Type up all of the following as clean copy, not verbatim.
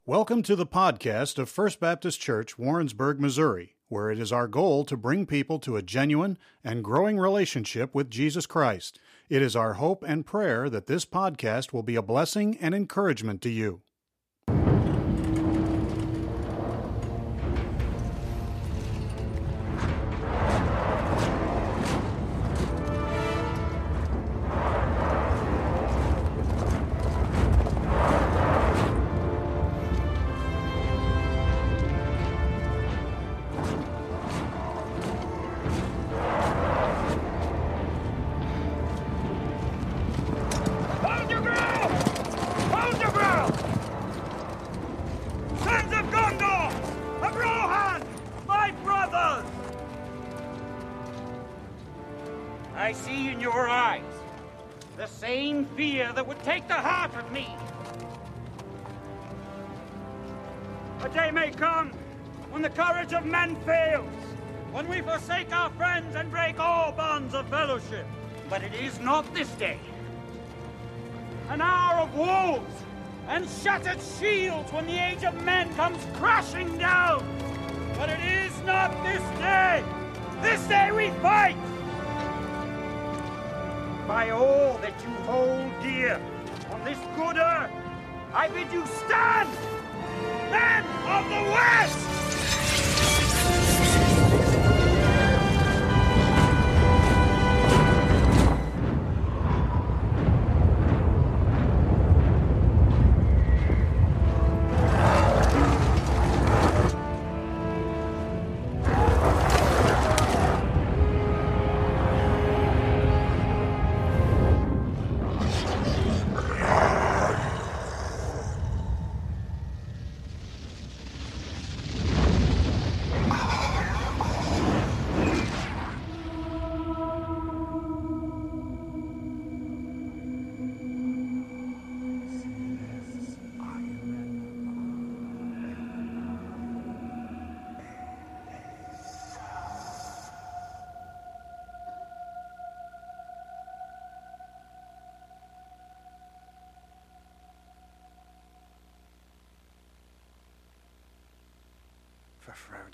Welcome to the podcast of First Baptist Church, Warrensburg, Missouri, where it is our goal to bring people to a genuine and growing relationship with Jesus Christ. It is our hope and prayer that this podcast will be a blessing and encouragement to you. I see in your eyes the same fear that would take the heart of me. A day may come when the courage of men fails, when we forsake our friends and break all bonds of fellowship. But it is not this day. An hour of wolves and shattered shields when the age of men comes crashing down. But it is not this day. This day we fight. By all that you hold dear on this good earth, I bid you stand, men of the West! For Frodo.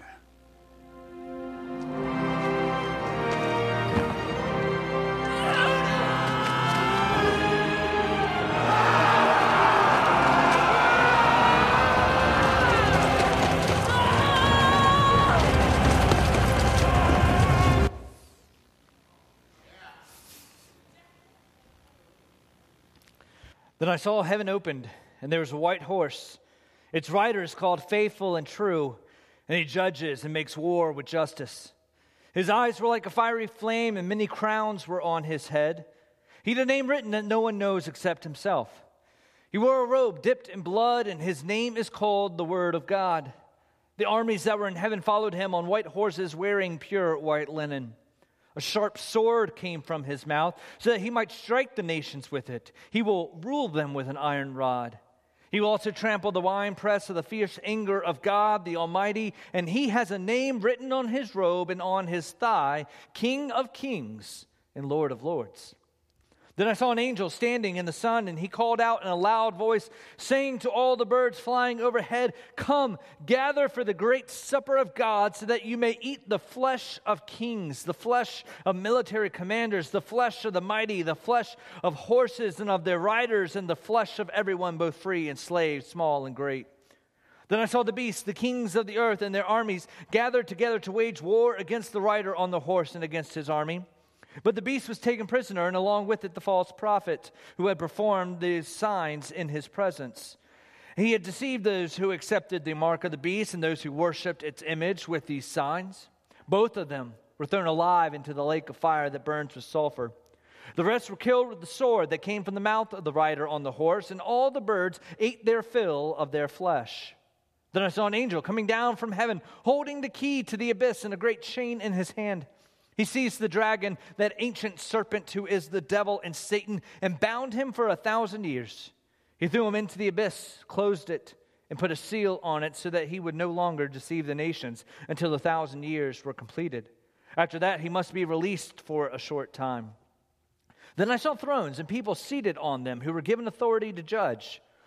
Then I saw heaven opened, and there was a white horse. Its rider is called Faithful and True, and he judges and makes war with justice. His eyes were like a fiery flame, and many crowns were on his head. He had a name written that no one knows except himself. He wore a robe dipped in blood, and his name is called the Word of God. The armies that were in heaven followed him on white horses wearing pure white linen. A sharp sword came from his mouth, so that he might strike the nations with it. He will rule them with an iron rod. He will also trample the winepress of the fierce anger of God the Almighty, and he has a name written on his robe and on his thigh, King of Kings and Lord of Lords. Then I saw an angel standing in the sun, and he called out in a loud voice, saying to all the birds flying overhead, "Come, gather for the great supper of God, so that you may eat the flesh of kings, the flesh of military commanders, the flesh of the mighty, the flesh of horses and of their riders, and the flesh of everyone, both free and slave, small and great." Then I saw the beasts, the kings of the earth, and their armies gathered together to wage war against the rider on the horse and against his army. But the beast was taken prisoner, and along with it the false prophet who had performed these signs in his presence. He had deceived those who accepted the mark of the beast and those who worshipped its image with these signs. Both of them were thrown alive into the lake of fire that burns with sulfur. The rest were killed with the sword that came from the mouth of the rider on the horse, and all the birds ate their fill of their flesh. Then I saw an angel coming down from heaven, holding the key to the abyss and a great chain in his hand. He seized the dragon, that ancient serpent who is the devil and Satan, and bound him for 1,000 years. He threw him into the abyss, closed it, and put a seal on it so that he would no longer deceive the nations until 1,000 years were completed. After that, he must be released for a short time. Then I saw thrones and people seated on them who were given authority to judge.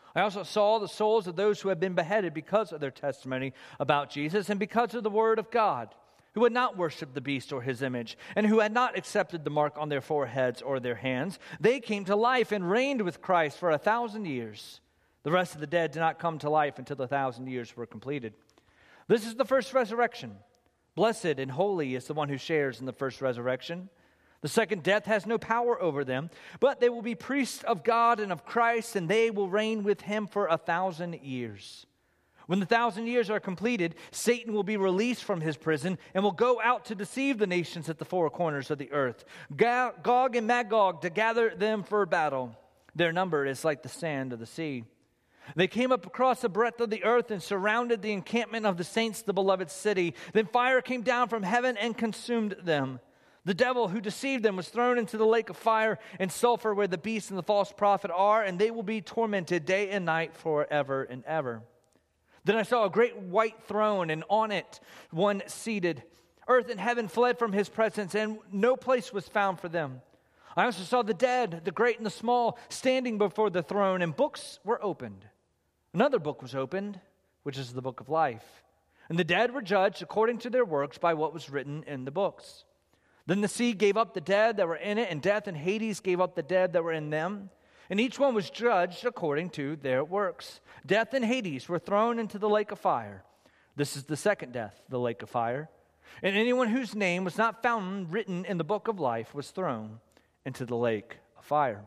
I also saw the souls of those who had been beheaded because of their testimony about Jesus and because of the word of God, who had not worshipped the beast or his image, and who had not accepted the mark on their foreheads or their hands. They came to life and reigned with Christ for 1,000 years. The rest of the dead did not come to life until the 1,000 years were completed. This is the first resurrection. Blessed and holy is the one who shares in the first resurrection. The second death has no power over them, but they will be priests of God and of Christ, and they will reign with him for 1,000 years. When the 1,000 years are completed, Satan will be released from his prison and will go out to deceive the nations at the four corners of the earth, Gog and Magog, to gather them for battle. Their number is like the sand of the sea. They came up across the breadth of the earth and surrounded the encampment of the saints, the beloved city. Then fire came down from heaven and consumed them. The devil who deceived them was thrown into the lake of fire and sulfur where the beast and the false prophet are, and they will be tormented day and night forever and ever. Then I saw a great white throne, and on it one seated. Earth and heaven fled from his presence, and no place was found for them. I also saw the dead, the great and the small, standing before the throne, and books were opened. Another book was opened, which is the book of life. And the dead were judged according to their works by what was written in the books. Then the sea gave up the dead that were in it, and death and Hades gave up the dead that were in them. And each one was judged according to their works. Death and Hades were thrown into the lake of fire. This is the second death, the lake of fire. And anyone whose name was not found written in the book of life was thrown into the lake of fire.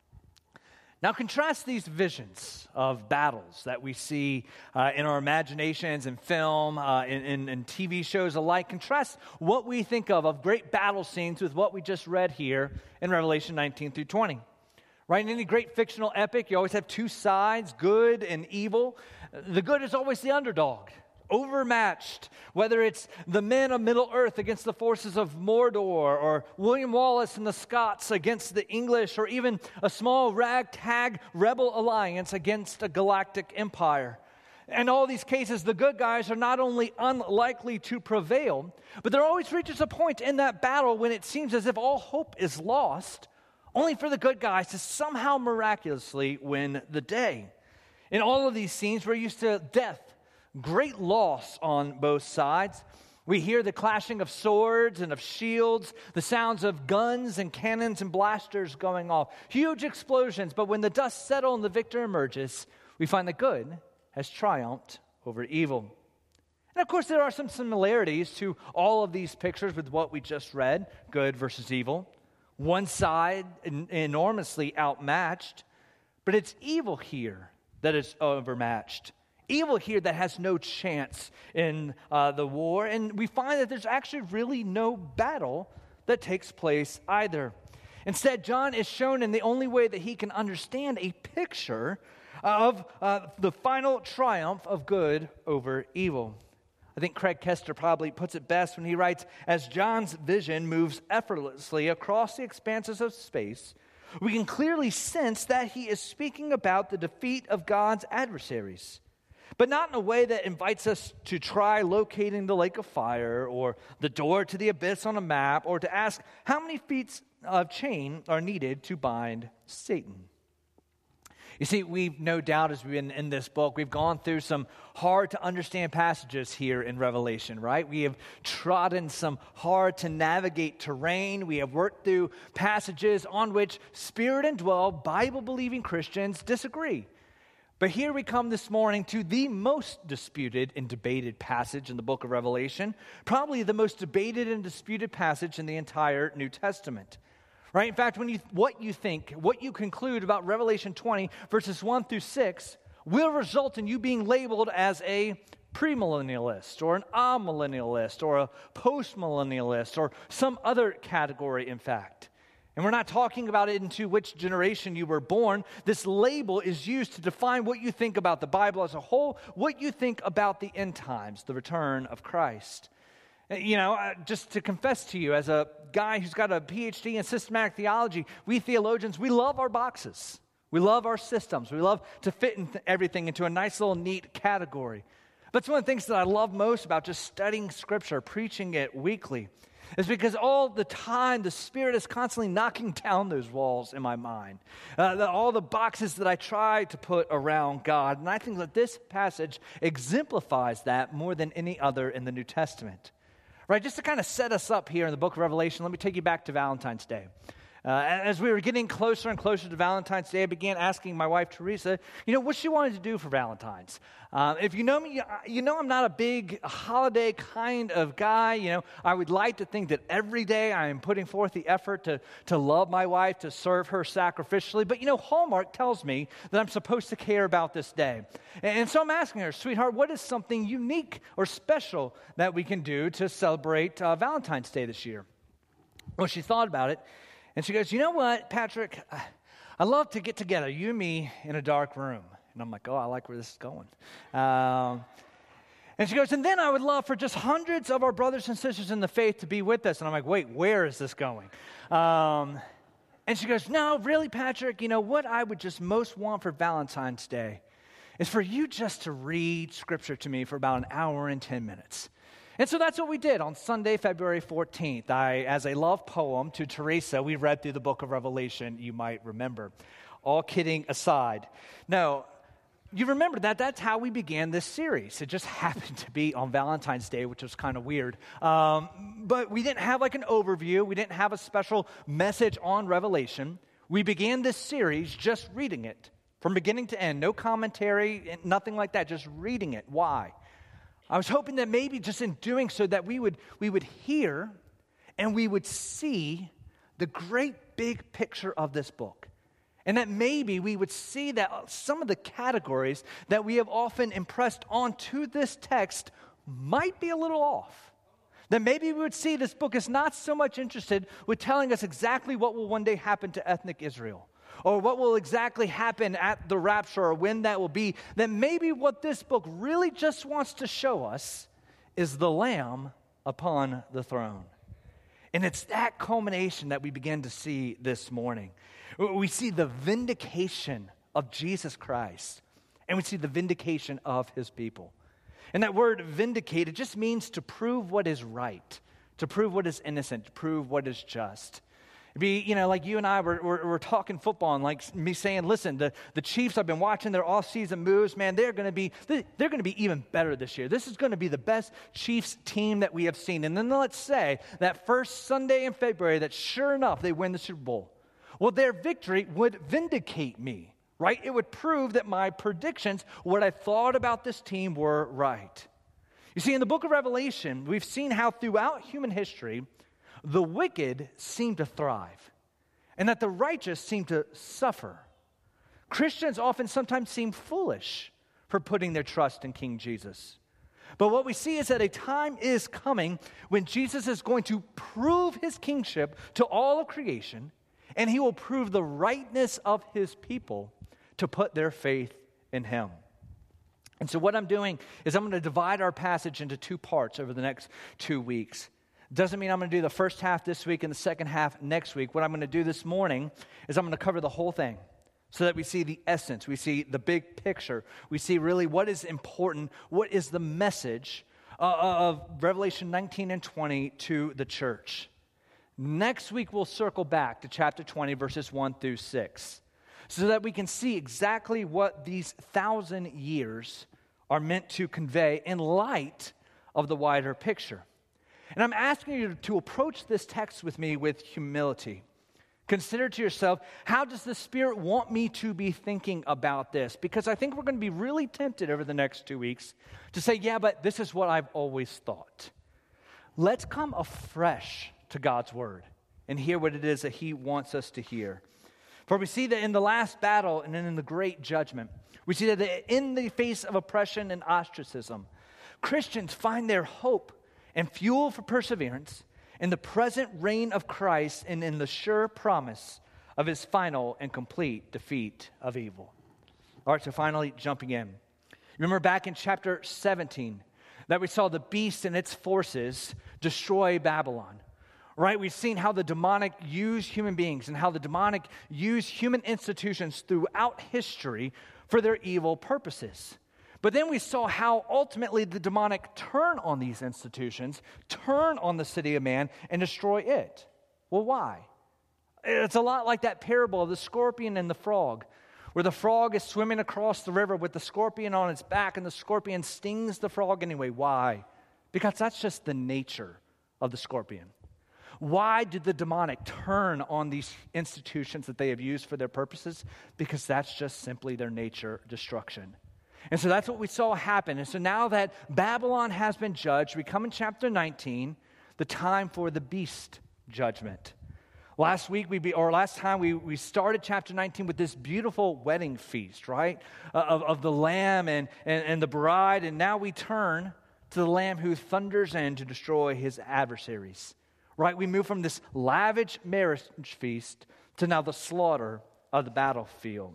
Now contrast these visions of battles that we see in our imaginations, in film, in TV shows alike. Contrast what we think of great battle scenes with what we just read here in Revelation 19 through 20. Right? In any great fictional epic, you always have two sides, good and evil. The good is always the underdog, overmatched, whether it's the men of Middle-earth against the forces of Mordor, or William Wallace and the Scots against the English, or even a small ragtag rebel alliance against a galactic empire. In all these cases, the good guys are not only unlikely to prevail, but there always reaches a point in that battle when it seems as if all hope is lost, only for the good guys to somehow miraculously win the day. In all of these scenes, we're used to death, great loss on both sides. We hear the clashing of swords and of shields, the sounds of guns and cannons and blasters going off. Huge explosions, but when the dust settles and the victor emerges, we find that good has triumphed over evil. And of course, there are some similarities to all of these pictures with what we just read, good versus evil. One side enormously outmatched, but it's evil here that is overmatched. Evil here that has no chance in the war. And we find that there's actually really no battle that takes place either. Instead, John is shown in the only way that he can understand a picture of the final triumph of good over evil. I think Craig Kester probably puts it best when he writes, as John's vision moves effortlessly across the expanses of space, we can clearly sense that he is speaking about the defeat of God's adversaries. But not in a way that invites us to try locating the lake of fire or the door to the abyss on a map, or to ask how many feet of chain are needed to bind Satan. You see, we've no doubt, as we've been in this book, we've gone through some hard to understand passages here in Revelation, right? We have trodden some hard to navigate terrain. We have worked through passages on which Spirit-indwelled, Bible-believing Christians disagree. But here we come this morning to the most disputed and debated passage in the book of Revelation, probably the most debated and disputed passage in the entire New Testament. Right? In fact, what you conclude about Revelation 20, verses 1 through 6, will result in you being labeled as a premillennialist, or an amillennialist, or a postmillennialist, or some other category, in fact. And we're not talking about it into which generation you were born. This label is used to define what you think about the Bible as a whole, what you think about the end times, the return of Christ. You know, just to confess to you, as a guy who's got a PhD in systematic theology, we theologians, we love our boxes. We love our systems. We love to fit everything into a nice little neat category. But it's one of the things that I love most about just studying Scripture, preaching it weekly, is because all the time the Spirit is constantly knocking down those walls in my mind. All the boxes that I try to put around God. And I think that this passage exemplifies that more than any other in the New Testament. Right, just to kind of set us up here in the book of Revelation, let me take you back to Valentine's Day. As we were getting closer and closer to Valentine's Day, I began asking my wife, Teresa, what she wanted to do for Valentine's. If you know me, you know I'm not a big holiday kind of guy. I would like to think that every day I am putting forth the effort to love my wife, to serve her sacrificially. But, Hallmark tells me that I'm supposed to care about this day. And so I'm asking her, sweetheart, what is something unique or special that we can do to celebrate Valentine's Day this year? Well, she thought about it. And she goes, you know what, Patrick, I love to get together, you and me, in a dark room. And I'm like, I like where this is going. And she goes, and then I would love for just hundreds of our brothers and sisters in the faith to be with us. And I'm like, wait, where is this going? And she goes, no, really, Patrick, what I would just most want for Valentine's Day is for you just to read Scripture to me for about an hour and 10 minutes. And so that's what we did on Sunday, February 14th. As a love poem to Teresa, we read through the book of Revelation, you might remember. All kidding aside. Now, you remember that's how we began this series. It just happened to be on Valentine's Day, which was kind of weird. But we didn't have like an overview. We didn't have a special message on Revelation. We began this series just reading it from beginning to end. No commentary, nothing like that, just reading it. Why? I was hoping that maybe just in doing so that we would hear and we would see the great big picture of this book. And that maybe we would see that some of the categories that we have often impressed onto this text might be a little off. That maybe we would see this book is not so much interested with telling us exactly what will one day happen to ethnic Israel, or what will exactly happen at the rapture, or when that will be. That maybe what this book really just wants to show us is the Lamb upon the throne. And it's that culmination that we begin to see this morning. We see the vindication of Jesus Christ, and we see the vindication of his people. And that word vindicate, it just means to prove what is right, to prove what is innocent, to prove what is just. It'd be, like you and I were talking football, and like me saying, listen, the Chiefs, I've been watching their off-season moves, man, they're going to be even better this year. This is going to be the best Chiefs team that we have seen. And then let's say that first Sunday in February that sure enough they win the Super Bowl. Well, their victory would vindicate me, right? It would prove that my predictions, what I thought about this team, were right. You see, in the book of Revelation, we've seen how throughout human history, the wicked seem to thrive, and that the righteous seem to suffer. Christians often sometimes seem foolish for putting their trust in King Jesus. But what we see is that a time is coming when Jesus is going to prove his kingship to all of creation, and he will prove the rightness of his people to put their faith in him. And so what I'm doing is I'm going to divide our passage into two parts over the next 2 weeks. Doesn't mean I'm going to do the first half this week and the second half next week. What I'm going to do this morning is I'm going to cover the whole thing so that we see the essence, we see the big picture, we see really what is important, what is the message of Revelation 19 and 20 to the church. Next week, we'll circle back to chapter 20, verses 1 through 6, so that we can see exactly what these 1,000 years are meant to convey in light of the wider picture. And I'm asking you to approach this text with me with humility. Consider to yourself, how does the Spirit want me to be thinking about this? Because I think we're going to be really tempted over the next 2 weeks to say, yeah, but this is what I've always thought. Let's come afresh to God's word and hear what it is that he wants us to hear. For we see that in the last battle and in the great judgment, we see that in the face of oppression and ostracism, Christians find their hope and fuel for perseverance in the present reign of Christ and in the sure promise of his final and complete defeat of evil. All right, so finally jumping in. Remember back in chapter 17 that we saw the beast and its forces destroy Babylon. Right, we've seen how the demonic use human beings and how the demonic use human institutions throughout history for their evil purposes. But then we saw how ultimately the demonic turn on these institutions, turn on the city of man, and destroy it. Well, why? It's a lot like that parable of the scorpion and the frog, where the frog is swimming across the river with the scorpion on its back, and the scorpion stings the frog anyway. Why? Because that's just the nature of the scorpion. Why did the demonic turn on these institutions that they have used for their purposes? Because that's just simply their nature, destruction. And so that's what we saw happen. And so now that Babylon has been judged, we come in chapter 19, the time for the beast judgment. Last time we started chapter 19 with this beautiful wedding feast, right? Of the Lamb and the bride. And now we turn to the Lamb who thunders in to destroy his adversaries. Right? We move from this lavish marriage feast to now the slaughter of the battlefield.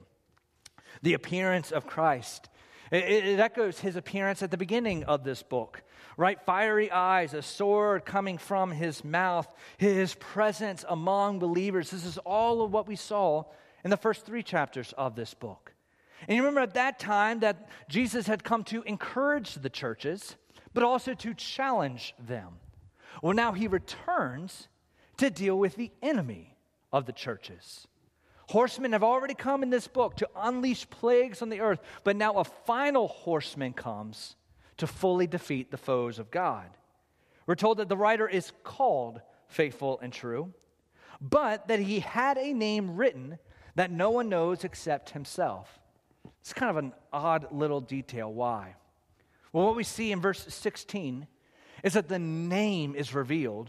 The appearance of Christ. It echoes his appearance at the beginning of this book, right? Fiery eyes, a sword coming from his mouth, his presence among believers. This is all of what we saw in the first 3 chapters of this book. And you remember at that time that Jesus had come to encourage the churches, but also to challenge them. Well, now he returns to deal with the enemy of the churches. Horsemen have already come in this book to unleash plagues on the earth, but now a final horseman comes to fully defeat the foes of God. We're told that the writer is called Faithful and True, but that he had a name written that no one knows except himself. It's kind of an odd little detail. Why? Well, what we see in verse 16 is that the name is revealed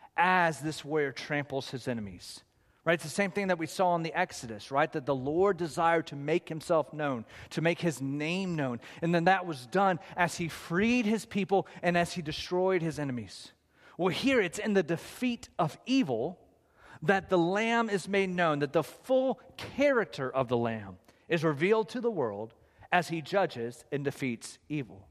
as this warrior tramples his enemies. Right? It's the same thing that we saw in the Exodus, right? That the Lord desired to make himself known, to make his name known. And then that was done as he freed his people and as he destroyed his enemies. Well, here it's in the defeat of evil that the Lamb is made known, that the full character of the Lamb is revealed to the world as he judges and defeats evil.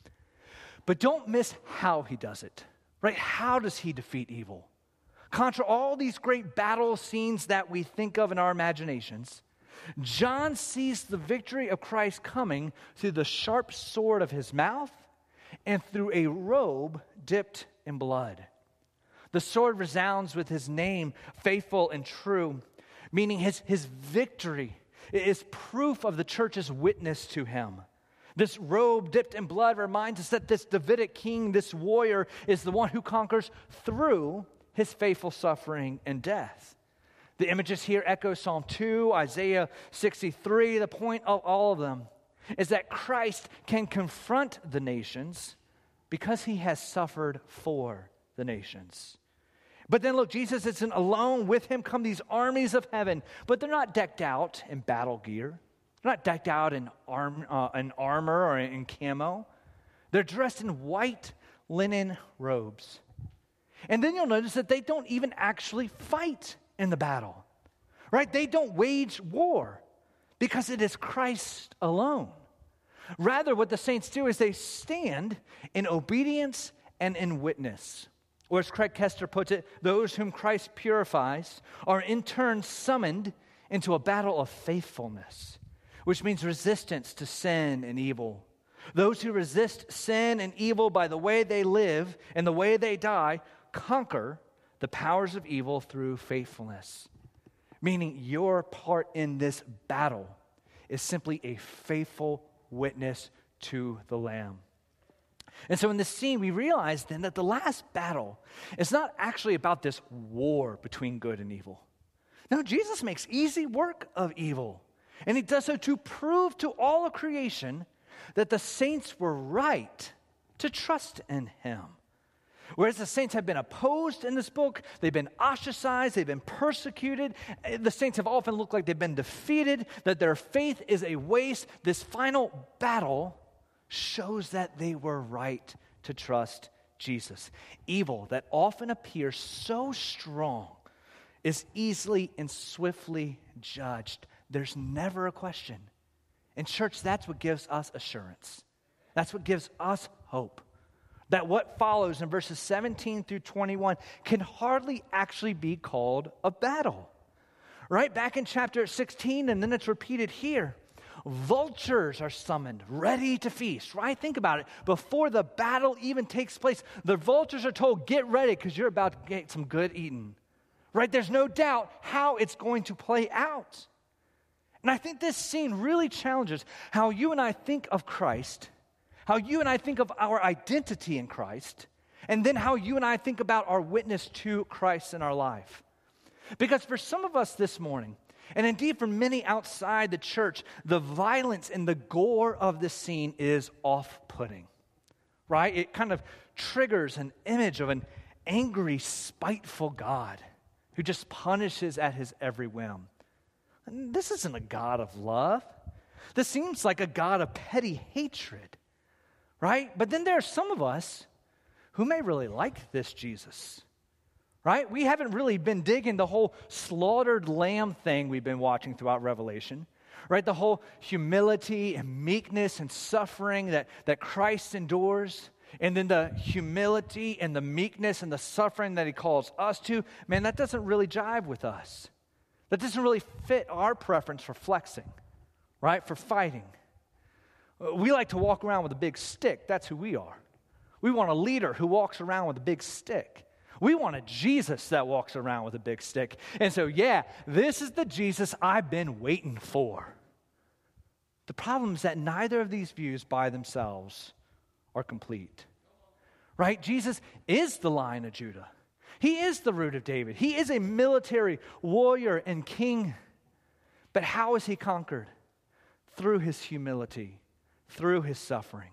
But don't miss how he does it, right? How does he defeat evil? Contra all these great battle scenes that we think of in our imaginations, John sees the victory of Christ coming through the sharp sword of his mouth and through a robe dipped in blood. The sword resounds with his name, Faithful and True, meaning his victory is proof of the church's witness to him. This robe dipped in blood reminds us that this Davidic king, this warrior, is the one who conquers through his faithful suffering and death. The images here echo Psalm 2, Isaiah 63. The point of all of them is that Christ can confront the nations because he has suffered for the nations. But then look, Jesus isn't alone. With him come these armies of heaven, but they're not decked out in battle gear. They're not decked out in armor or in camo. They're dressed in white linen robes. And then you'll notice that they don't even actually fight in the battle, right? They don't wage war because it is Christ alone. Rather, what the saints do is they stand in obedience and in witness. Or as Craig Kester puts it, those whom Christ purifies are in turn summoned into a battle of faithfulness, which means resistance to sin and evil. Those who resist sin and evil by the way they live and the way they die conquer the powers of evil through faithfulness. Meaning your part in this battle is simply a faithful witness to the Lamb. And so in this scene, we realize then that the last battle is not actually about this war between good and evil. No, Jesus makes easy work of evil. And he does so to prove to all of creation that the saints were right to trust in him. Whereas the saints have been opposed in this book, they've been ostracized, they've been persecuted. The saints have often looked like they've been defeated, that their faith is a waste. This final battle shows that they were right to trust Jesus. Evil that often appears so strong is easily and swiftly judged. There's never a question. In church, that's what gives us assurance. That's what gives us hope. That what follows in verses 17 through 21 can hardly actually be called a battle. Right? Back in chapter 16, and then it's repeated here. Vultures are summoned, ready to feast, right? Think about it. Before the battle even takes place, the vultures are told, get ready because you're about to get some good eating, right? There's no doubt how it's going to play out. And I think this scene really challenges how you and I think of Christ, how you and I think of our identity in Christ, and then how you and I think about our witness to Christ in our life. Because for some of us this morning, and indeed for many outside the church, the violence and the gore of this scene is off-putting, right? It kind of triggers an image of an angry, spiteful God who just punishes at his every whim. And this isn't a God of love. This seems like a God of petty hatred, right? But then there are some of us who may really like this Jesus, right? We haven't really been digging the whole slaughtered lamb thing we've been watching throughout Revelation, right? The whole humility and meekness and suffering that Christ endures, and then the humility and the meekness and the suffering that he calls us to. Man, that doesn't really jive with us. That doesn't really fit our preference for flexing, right? For fighting. We like to walk around with a big stick. That's who we are. We want a leader who walks around with a big stick. We want a Jesus that walks around with a big stick. And so, yeah, this is the Jesus I've been waiting for. The problem is that neither of these views by themselves are complete, right? Jesus is the Lion of Judah. He is the root of David. He is a military warrior and king. But how is he conquered? Through his humility, through his suffering.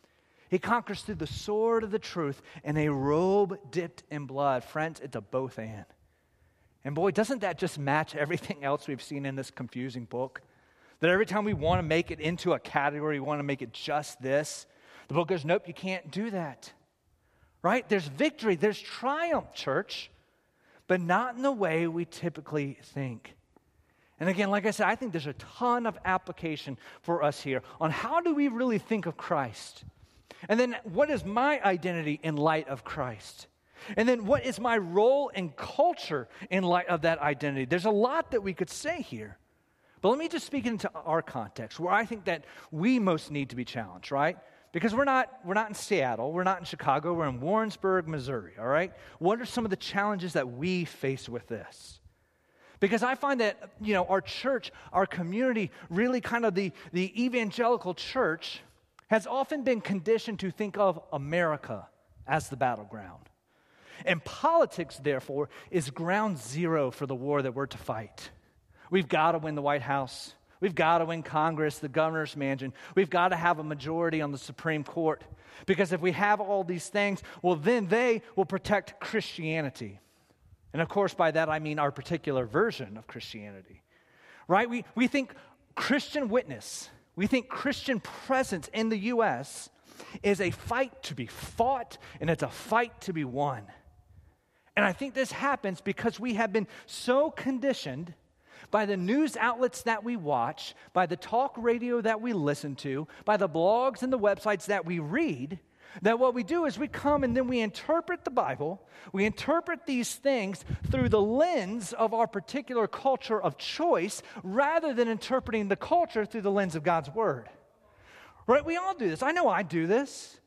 He conquers through the sword of the truth and a robe dipped in blood. Friends, it's a both and. And boy, doesn't that just match everything else we've seen in this confusing book? That every time we want to make it into a category, we want to make it just this, the book goes, nope, you can't do that. Right? There's victory, there's triumph, church, but not in the way we typically think. And again, like I said, I think there's a ton of application for us here on how do we really think of Christ? And then what is my identity in light of Christ? And then what is my role in culture in light of that identity? There's a lot that we could say here. But let me just speak into our context, where I think that we most need to be challenged, right? Because we're not in Seattle, we're not in Chicago, we're in Warrensburg, Missouri, all right? What are some of the challenges that we face with this? Because I find that, our church, our community, really kind of the evangelical church has often been conditioned to think of America as the battleground. And politics, therefore, is ground zero for the war that we're to fight. We've got to win the White House. We've got to win Congress, the governor's mansion. We've got to have a majority on the Supreme Court. Because if we have all these things, well, then they will protect Christianity. And of course, by that I mean our particular version of Christianity. Right? We think Christian witness, we think Christian presence in the U.S. is a fight to be fought, and it's a fight to be won. And I think this happens because we have been so conditioned by the news outlets that we watch, by the talk radio that we listen to, by the blogs and the websites that we read, that what we do is we come and then we interpret the Bible, we interpret these things through the lens of our particular culture of choice, rather than interpreting the culture through the lens of God's Word. Right? We all do this. I know I do this.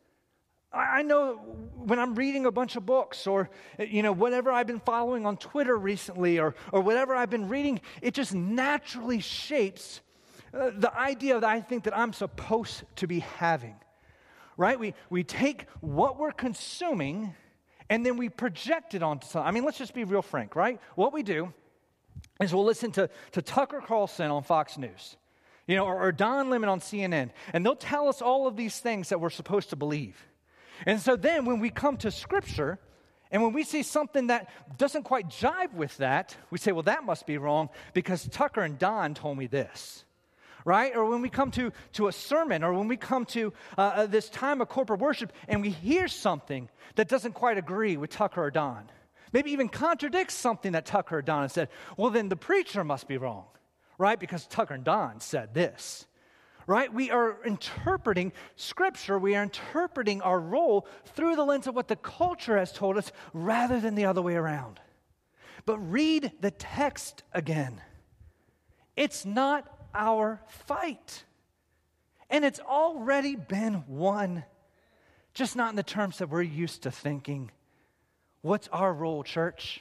I know when I'm reading a bunch of books or, whatever I've been following on Twitter recently or whatever I've been reading, it just naturally shapes the idea that I think that I'm supposed to be having, right? We take what we're consuming and then we project it onto something. I mean, let's just be real frank, right? What we do is we'll listen to Tucker Carlson on Fox News, or Don Lemon on CNN, and they'll tell us all of these things that we're supposed to believe. And so then when we come to Scripture, and when we see something that doesn't quite jive with that, we say, well, that must be wrong because Tucker and Don told me this, right? Or when we come to a sermon, or when we come to this time of corporate worship, and we hear something that doesn't quite agree with Tucker or Don, maybe even contradicts something that Tucker or Don has said, well, then the preacher must be wrong, right? Because Tucker and Don said this. Right? We are interpreting Scripture, we are interpreting our role through the lens of what the culture has told us rather than the other way around. But read the text again. It's not our fight. And it's already been won, just not in the terms that we're used to thinking. What's our role, church?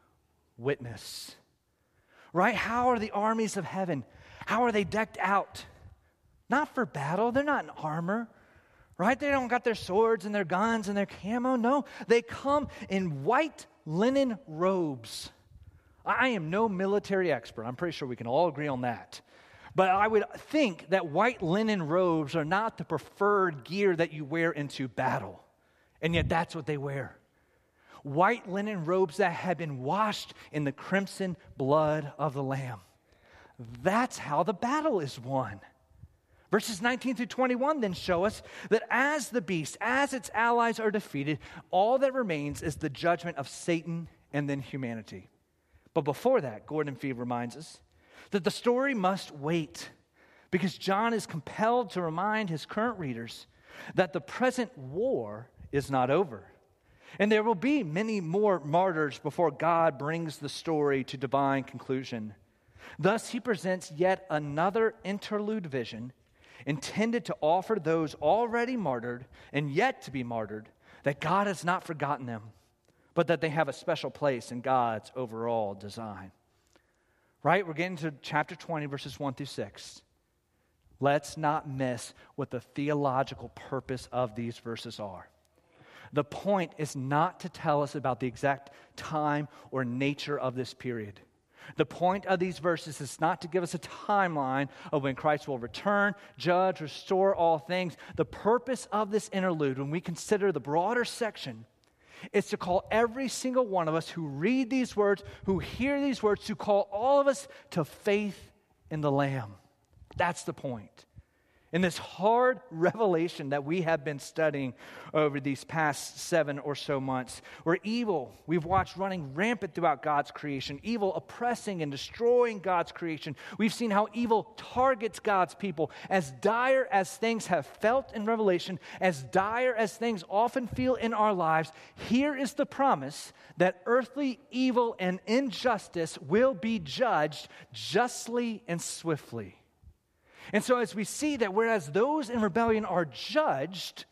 Witness. Right? How are the armies of heaven? How are they decked out? Not for battle. They're not in armor. Right? They don't got their swords and their guns and their camo. No, they come in white linen robes. I am no military expert. I'm pretty sure we can all agree on that. But I would think that white linen robes are not the preferred gear that you wear into battle. And yet that's what they wear. White linen robes that have been washed in the crimson blood of the Lamb. That's how the battle is won. Verses 19 through 21 then show us that as the beast, as its allies are defeated, all that remains is the judgment of Satan and then humanity. But before that, Gordon Fee reminds us that the story must wait, because John is compelled to remind his current readers that the present war is not over. And there will be many more martyrs before God brings the story to divine conclusion. Thus, he presents yet another interlude vision intended to offer those already martyred and yet to be martyred that God has not forgotten them, but that they have a special place in God's overall design. Right? We're getting to chapter 20, verses 1 through 6. Let's not miss what the theological purpose of these verses are. The point is not to tell us about the exact time or nature of this period. The point of these verses is not to give us a timeline of when Christ will return, judge, restore all things. The purpose of this interlude, when we consider the broader section, is to call every single one of us who read these words, who hear these words, to call all of us to faith in the Lamb. That's the point. In this hard revelation that we have been studying over these past 7 or so months, where evil, we've watched running rampant throughout God's creation, evil oppressing and destroying God's creation. We've seen how evil targets God's people. As dire as things have felt in Revelation, as dire as things often feel in our lives, here is the promise that earthly evil and injustice will be judged justly and swiftly. And so as we see that whereas those in rebellion are judged,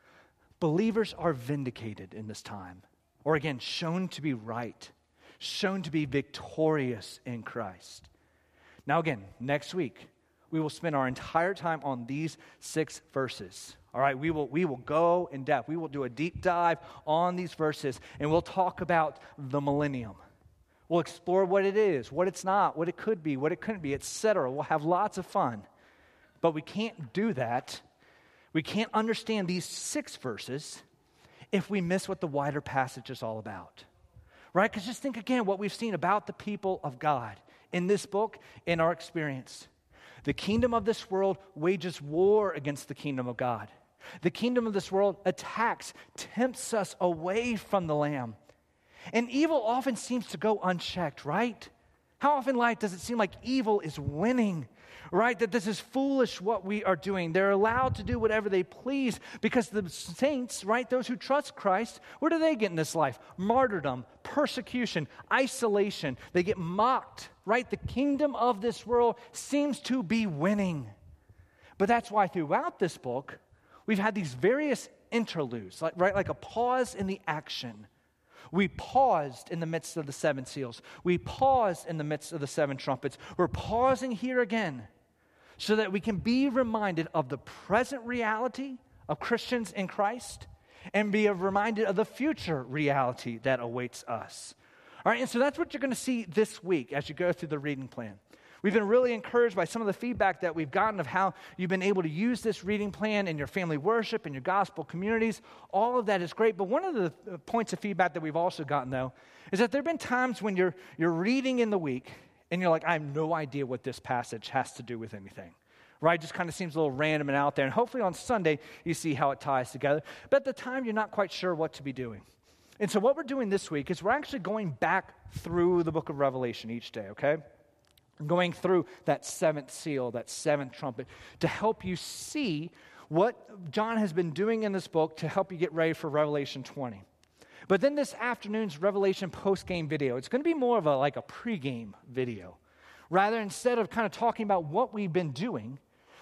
believers are vindicated in this time. Or again, shown to be right, shown to be victorious in Christ. Now again, next week, we will spend our entire time on these 6 verses. All right, we will go in depth. We will do a deep dive on these verses, and we'll talk about the millennium. We'll explore what it is, what it's not, what it could be, what it couldn't be, etc. We'll have lots of fun. But we can't do that. We can't understand these 6 verses if we miss what the wider passage is all about. Right? Because just think again what we've seen about the people of God in this book, in our experience. The kingdom of this world wages war against the kingdom of God. The kingdom of this world attacks, tempts us away from the Lamb. And evil often seems to go unchecked, right? How often in life does it seem like evil is winning? Right? That this is foolish what we are doing. They're allowed to do whatever they please because the saints, right, those who trust Christ, where do they get in this life? Martyrdom, persecution, isolation. They get mocked, right? The kingdom of this world seems to be winning. But that's why throughout this book, we've had these various interludes, like a pause in the action. We paused in the midst of the 7 seals. We paused in the midst of the 7 trumpets. We're pausing here again so that we can be reminded of the present reality of Christians in Christ and be reminded of the future reality that awaits us. All right, and so that's what you're going to see this week as you go through the reading plan. We've been really encouraged by some of the feedback that we've gotten of how you've been able to use this reading plan in your family worship, in your gospel communities. All of that is great. But one of the points of feedback that we've also gotten, though, is that there have been times when you're reading in the week and you're like, I have no idea what this passage has to do with anything. Right? It just kind of seems a little random and out there. And hopefully on Sunday, you see how it ties together. But at the time, you're not quite sure what to be doing. And so what we're doing this week is we're actually going back through the book of Revelation each day, okay? Going through that 7th seal, that 7th trumpet, to help you see what John has been doing in this book to help you get ready for Revelation 20. But then this afternoon's Revelation post-game video, it's going to be more of a pregame video. Rather, instead of kind of talking about what we've been doing,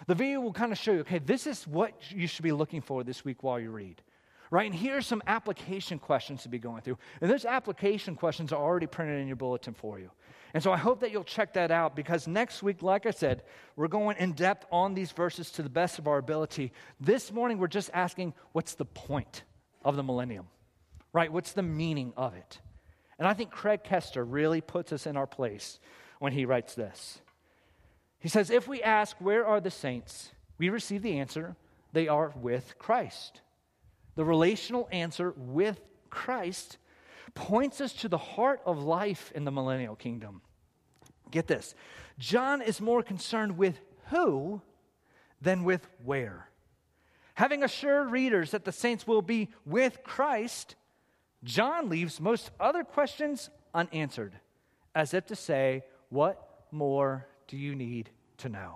The video will kind of show you, okay, this is what you should be looking for this week while you read, right? And here are some application questions to be going through. And those application questions are already printed in your bulletin for you. And so I hope that you'll check that out, because next week, like I said, we're going in depth on these verses to the best of our ability. This morning, we're just asking, what's the point of the millennium, right? What's the meaning of it? And I think Craig Kester really puts us in our place when he writes this. He says, if we ask, where are the saints? We receive the answer, they are with Christ. The relational answer, with Christ, points us to the heart of life in the millennial kingdom. Get this. John is more concerned with who than with where. Having assured readers that the saints will be with Christ, John leaves most other questions unanswered, as if to say, what more do you need to know?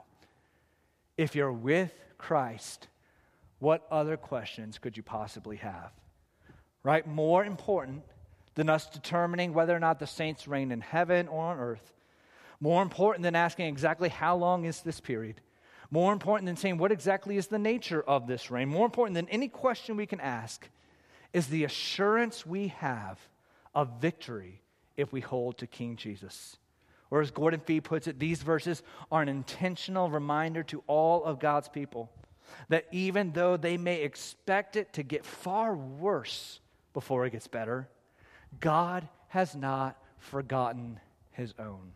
If you're with Christ, what other questions could you possibly have? Right? More important than us determining whether or not the saints reign in heaven or on earth. More important than asking exactly how long is this period. More important than saying what exactly is the nature of this reign. More important than any question we can ask is the assurance we have of victory if we hold to King Jesus. Or as Gordon Fee puts it, these verses are an intentional reminder to all of God's people that even though they may expect it to get far worse before it gets better, God has not forgotten his own.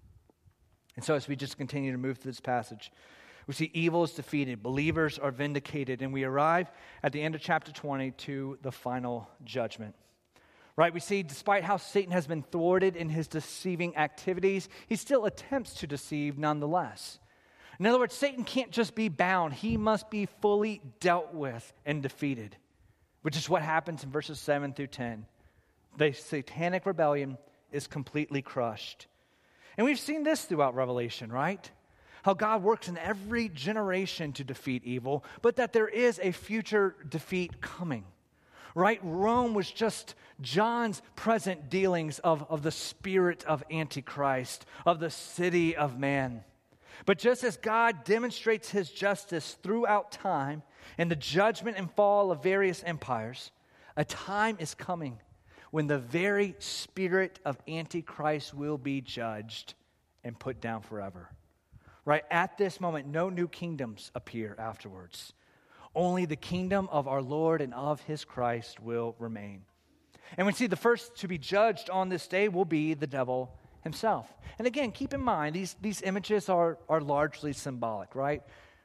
And so as we just continue to move through this passage, we see evil is defeated, believers are vindicated, and we arrive at the end of chapter 20 to the final judgment. Right, we see despite how Satan has been thwarted in his deceiving activities, he still attempts to deceive nonetheless. In other words, Satan can't just be bound. He must be fully dealt with and defeated, which is what happens in verses 7 through 10. The satanic rebellion is completely crushed. And we've seen this throughout Revelation, right? How God works in every generation to defeat evil, but that there is a future defeat coming. Right? Rome was just John's present dealings of the spirit of Antichrist, of the city of man. But just as God demonstrates his justice throughout time in the judgment and fall of various empires, a time is coming when the very spirit of Antichrist will be judged and put down forever. Right? At this moment, no new kingdoms appear afterwards. Only the kingdom of our Lord and of his Christ will remain. And we see the first to be judged on this day will be the devil himself. And again, keep in mind, these images are largely symbolic, right?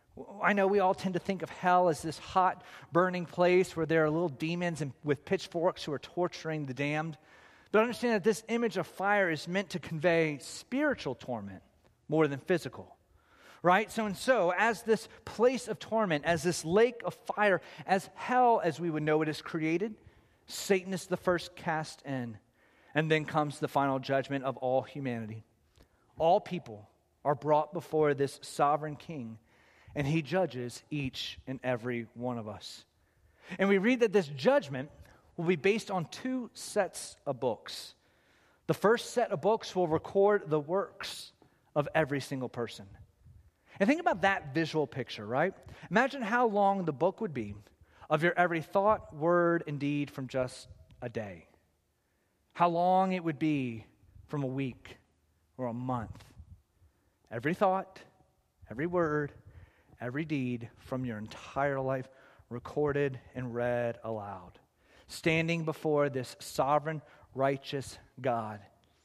I know we all tend to think of hell as this hot, burning place where there are little demons with pitchforks who are torturing the damned. But understand that this image of fire is meant to convey spiritual torment more than physical. Right? So as this place of torment, as this lake of fire, as hell as we would know it is created, Satan is the first cast in. And then comes the final judgment of all humanity. All people are brought before this sovereign king, and he judges each and every one of us. And we read that this judgment will be based on two sets of books. The first set of books will record the works of every single person. And think about that visual picture, right? Imagine how long the book would be of your every thought, word, and deed from just a day. How long it would be from a week or a month. Every thought, every word, every deed from your entire life recorded and read aloud. Standing before this sovereign, righteous God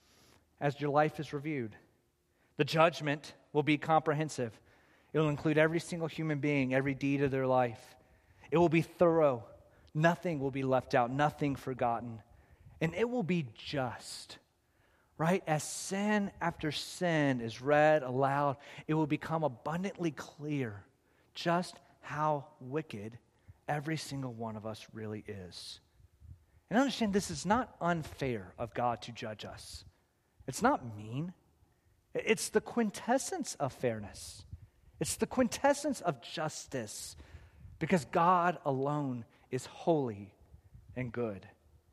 as your life is reviewed. The judgment will be comprehensive. It will include every single human being, every deed of their life. It will be thorough. Nothing will be left out, nothing forgotten. And it will be just, right? As sin after sin is read aloud, it will become abundantly clear just how wicked every single one of us really is. And understand, this is not unfair of God to judge us. It's not mean. It's the quintessence of fairness. It's the quintessence of justice, because God alone is holy and good.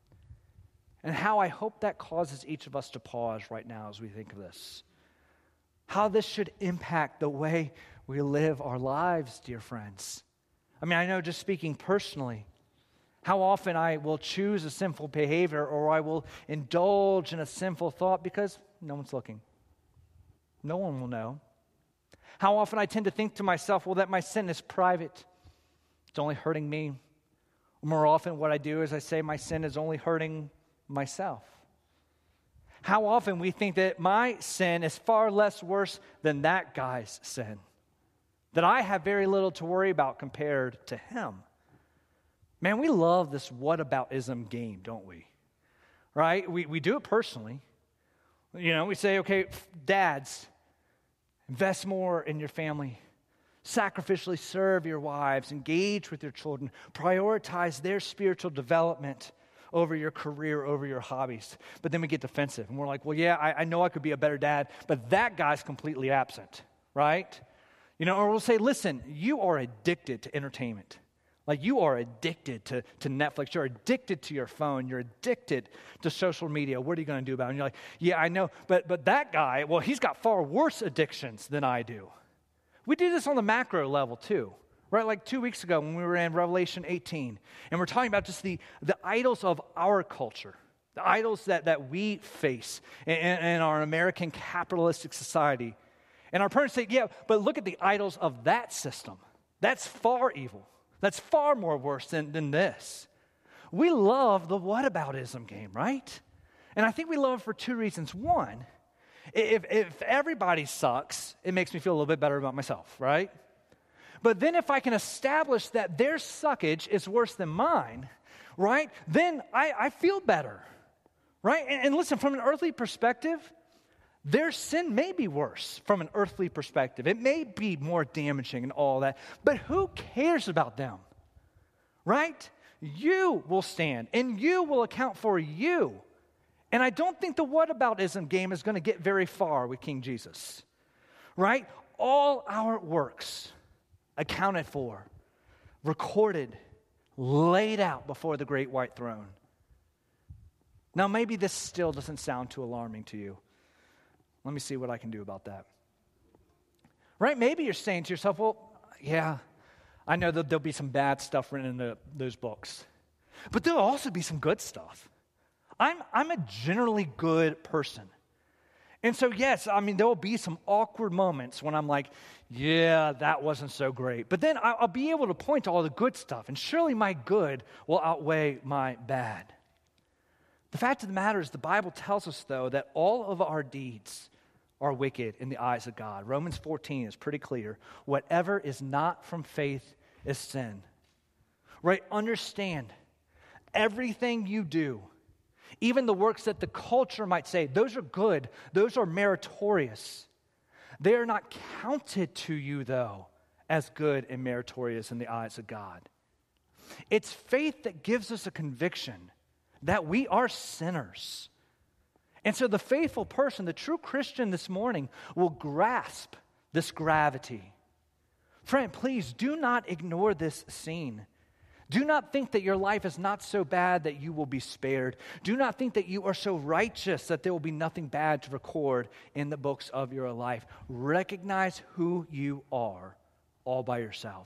And how I hope that causes each of us to pause right now as we think of this. How this should impact the way we live our lives, dear friends. I mean, I know just speaking personally, how often I will choose a sinful behavior or I will indulge in a sinful thought because no one's looking. No one will know. How often I tend to think to myself, well, that my sin is private. It's only hurting me. More often what I do is I say my sin is only hurting myself. How often we think that my sin is far less worse than that guy's sin. That I have very little to worry about compared to him. Man, we love this whataboutism game, don't we? Right? We do it personally. You know, we say, okay, dads, invest more in your family. Sacrificially serve your wives. Engage with your children. Prioritize their spiritual development over your career, over your hobbies. But then we get defensive. And we're like, well, yeah, I know I could be a better dad, but that guy's completely absent, right? You know, or we'll say, listen, you are addicted to entertainment. Like you are addicted to Netflix. You're addicted to your phone. You're addicted to social media. What are you going to do about it? And you're like, yeah, I know. But that guy, well, he's got far worse addictions than I do. We do this on the macro level too, right? Like 2 weeks ago when we were in Revelation 18, and we're talking about just the idols of our culture, the idols that we face in our American capitalistic society. And our parents say, yeah, but look at the idols of that system. That's far evil. That's far more worse than this. We love the whataboutism game, right? And I think we love it for two reasons. One, if everybody sucks, it makes me feel a little bit better about myself, right? But then if I can establish that their suckage is worse than mine, right, then I feel better, right? And listen, from an earthly perspective, their sin may be worse from an earthly perspective. It may be more damaging and all that, but who cares about them, right? You will stand, and you will account for you. And I don't think the whataboutism game is going to get very far with King Jesus, right? All our works accounted for, recorded, laid out before the great white throne. Now, maybe this still doesn't sound too alarming to you. Let me see what I can do about that. Right? Maybe you're saying to yourself, well, yeah, I know that there'll be some bad stuff written in those books. But there'll also be some good stuff. I'm a generally good person. And so, yes, I mean, there will be some awkward moments when I'm like, yeah, that wasn't so great. But then I'll be able to point to all the good stuff, and surely my good will outweigh my bad. The fact of the matter is the Bible tells us, though, that all of our deeds are wicked in the eyes of God. Romans 14 is pretty clear. Whatever is not from faith is sin. Right? Understand, everything you do, even the works that the culture might say, those are good, those are meritorious. They are not counted to you, though, as good and meritorious in the eyes of God. It's faith that gives us a conviction that we are sinners. And so the faithful person, the true Christian this morning, will grasp this gravity. Friend, please do not ignore this scene. Do not think that your life is not so bad that you will be spared. Do not think that you are so righteous that there will be nothing bad to record in the books of your life. Recognize who you are all by yourself.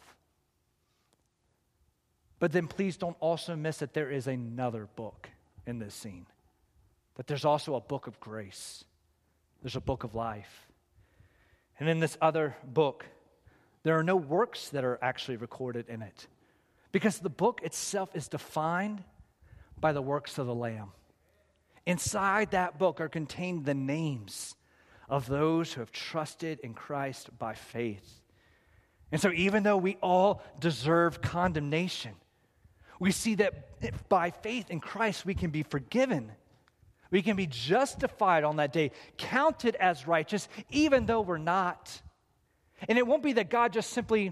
But then please don't also miss that there is another book in this scene. That there's also a book of grace. There's a book of life. And in this other book, there are no works that are actually recorded in it. Because the book itself is defined by the works of the Lamb. Inside that book are contained the names of those who have trusted in Christ by faith. And so even though we all deserve condemnation, we see that by faith in Christ we can be forgiven. We can be justified on that day, counted as righteous, even though we're not. And it won't be that God just simply,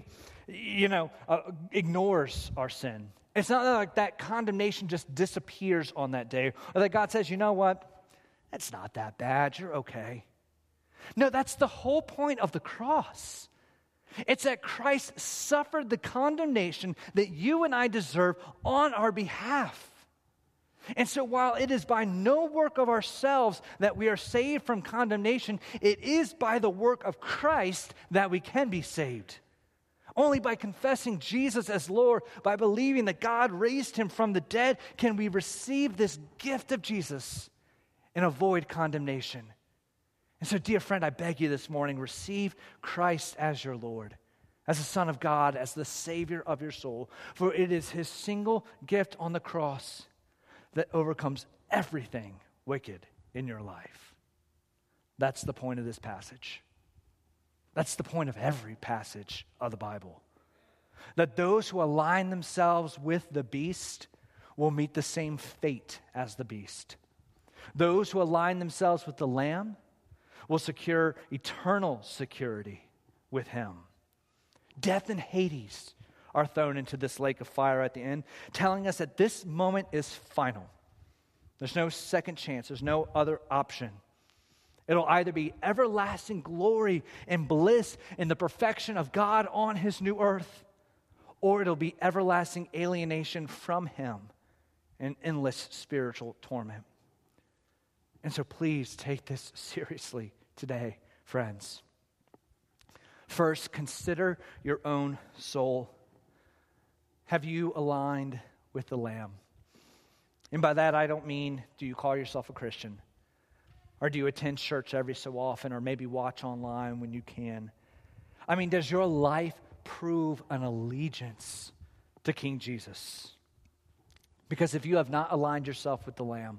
ignores our sin. It's not like that condemnation just disappears on that day, or that God says, you know what, it's not that bad, you're okay. No, that's the whole point of the cross. It's that Christ suffered the condemnation that you and I deserve on our behalf. And so while it is by no work of ourselves that we are saved from condemnation, it is by the work of Christ that we can be saved. Only by confessing Jesus as Lord, by believing that God raised him from the dead, can we receive this gift of Jesus and avoid condemnation. And so, dear friend, I beg you this morning, receive Christ as your Lord, as the Son of God, as the Savior of your soul. For it is his single gift on the cross that overcomes everything wicked in your life. That's the point of this passage. That's the point of every passage of the Bible. That those who align themselves with the beast will meet the same fate as the beast. Those who align themselves with the Lamb will secure eternal security with him. Death and Hades are thrown into this lake of fire at the end, telling us that this moment is final. There's no second chance. There's no other option. It'll either be everlasting glory and bliss in the perfection of God on his new earth, or it'll be everlasting alienation from him and endless spiritual torment. And so please take this seriously today, friends. First, consider your own soul. Have you aligned with the Lamb? And by that, I don't mean, do you call yourself a Christian? Or do you attend church every so often, or maybe watch online when you can? I mean, does your life prove an allegiance to King Jesus? Because if you have not aligned yourself with the Lamb,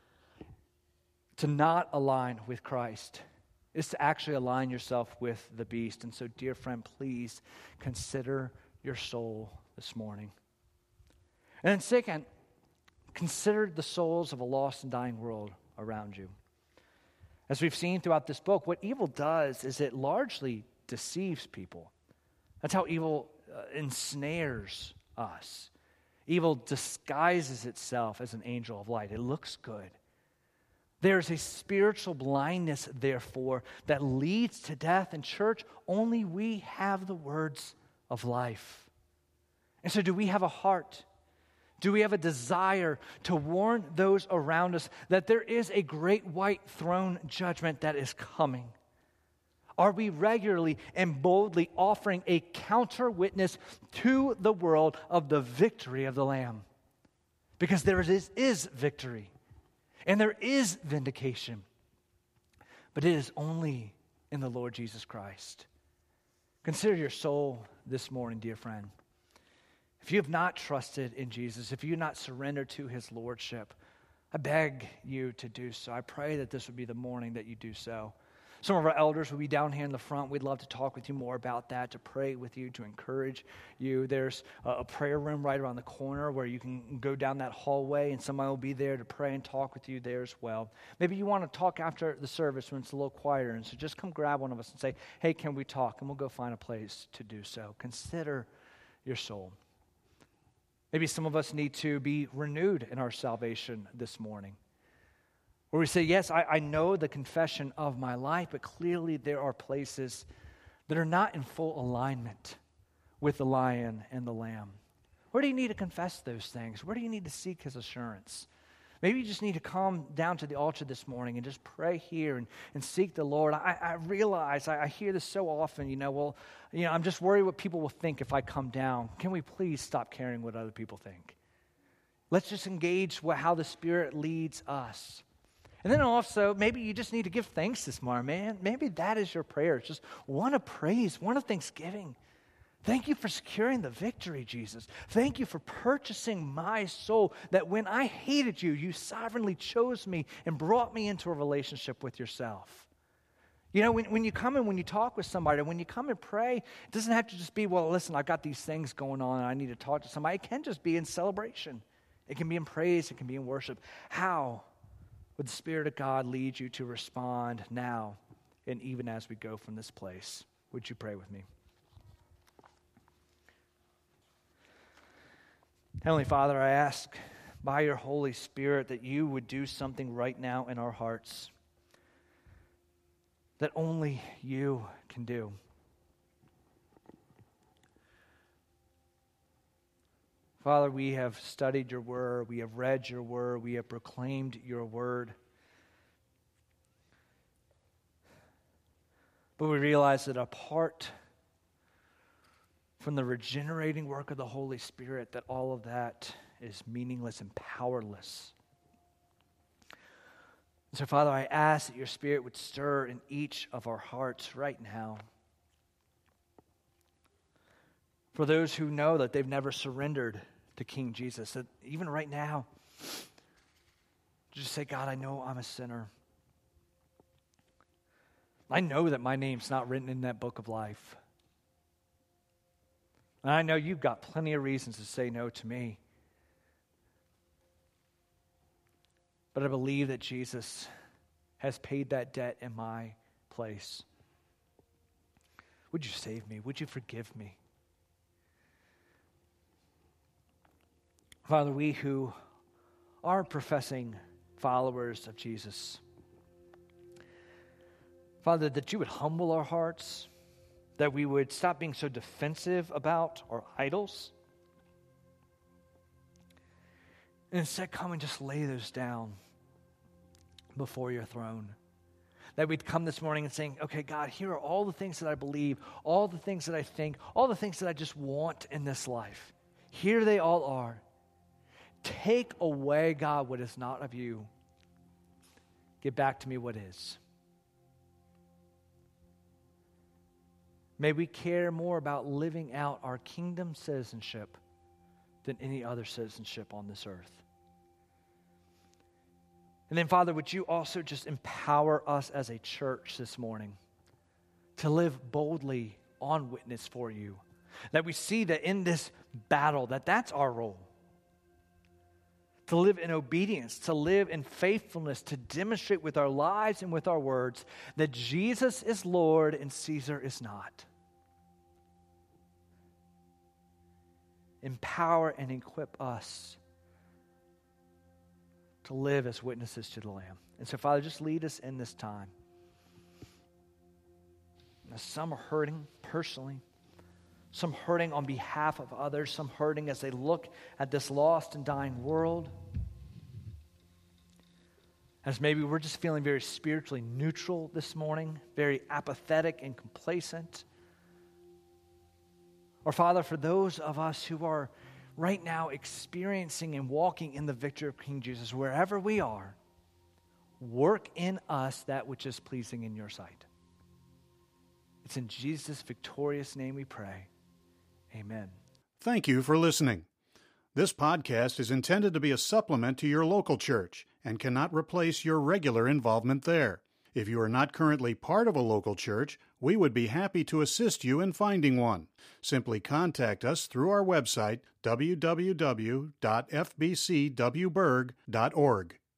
to not align with Christ is to actually align yourself with the beast. And so, dear friend, please consider your soul this morning. And then second, consider the souls of a lost and dying world around you. As we've seen throughout this book, what evil does is it largely deceives people. That's how evil ensnares us. Evil disguises itself as an angel of light. It looks good. There's a spiritual blindness, therefore, that leads to death. In church, only we have the words of life. And so do we have a heart? Do we have a desire to warn those around us that there is a great white throne judgment that is coming? Are we regularly and boldly offering a counter witness to the world of the victory of the Lamb? Because there is victory and there is vindication, but it is only in the Lord Jesus Christ. Consider your soul this morning, dear friend. If you have not trusted in Jesus, if you have not surrendered to his lordship, I beg you to do so. I pray that this would be the morning that you do so. Some of our elders will be down here in the front. We'd love to talk with you more about that, to pray with you, to encourage you. There's a prayer room right around the corner where you can go down that hallway, and somebody will be there to pray and talk with you there as well. Maybe you want to talk after the service when it's a little quieter, and so just come grab one of us and say, hey, can we talk? And we'll go find a place to do so. Consider your soul. Maybe some of us need to be renewed in our salvation this morning. Where we say, yes, I know the confession of my life, but clearly there are places that are not in full alignment with the Lion and the Lamb. Where do you need to confess those things? Where do you need to seek his assurance? Maybe you just need to come down to the altar this morning and just pray here and seek the Lord. I realize, I hear this so often, I'm just worried what people will think if I come down. Can we please stop caring what other people think? Let's just engage how the Spirit leads us. And then also, maybe you just need to give thanks this morning, man. Maybe that is your prayer. It's just one of praise, one of thanksgiving. Thank you for securing the victory, Jesus. Thank you for purchasing my soul, that when I hated you, you sovereignly chose me and brought me into a relationship with yourself. You know, when you come and when you talk with somebody, when you come and pray, it doesn't have to just be, well, listen, I've got these things going on and I need to talk to somebody. It can just be in celebration. It can be in praise. It can be in worship. How would the Spirit of God lead you to respond now and even as we go from this place? Would you pray with me? Heavenly Father, I ask by your Holy Spirit that you would do something right now in our hearts that only you can do. Father, we have studied your word, we have read your word, we have proclaimed your word. But we realize that apart from the regenerating work of the Holy Spirit, that all of that is meaningless and powerless. So, Father, I ask that your Spirit would stir in each of our hearts right now. For those who know that they've never surrendered to King Jesus, that even right now, just say, God, I know I'm a sinner. I know that my name's not written in that book of life. And I know you've got plenty of reasons to say no to me. But I believe that Jesus has paid that debt in my place. Would you save me? Would you forgive me? Father, we who are professing followers of Jesus, Father, that you would humble our hearts, that we would stop being so defensive about our idols, and instead come and just lay those down before your throne. That we'd come this morning and saying, okay, God, here are all the things that I believe, all the things that I think, all the things that I just want in this life. Here they all are. Take away, God, what is not of you. Give back to me what is. May we care more about living out our kingdom citizenship than any other citizenship on this earth. And then, Father, would you also just empower us as a church this morning to live boldly on witness for you. That we see that in this battle, that's our role. To live in obedience, to live in faithfulness, to demonstrate with our lives and with our words that Jesus is Lord and Caesar is not. Empower and equip us to live as witnesses to the Lamb. And so, Father, just lead us in this time. Now, some are hurting personally. Some hurting on behalf of others. Some hurting as they look at this lost and dying world. As maybe we're just feeling very spiritually neutral this morning. Very apathetic and complacent. Or Father, for those of us who are right now experiencing and walking in the victory of King Jesus, wherever we are, work in us that which is pleasing in your sight. It's in Jesus' victorious name we pray. Amen. Thank you for listening. This podcast is intended to be a supplement to your local church and cannot replace your regular involvement there. If you are not currently part of a local church, we would be happy to assist you in finding one. Simply contact us through our website, www.fbcwburg.org.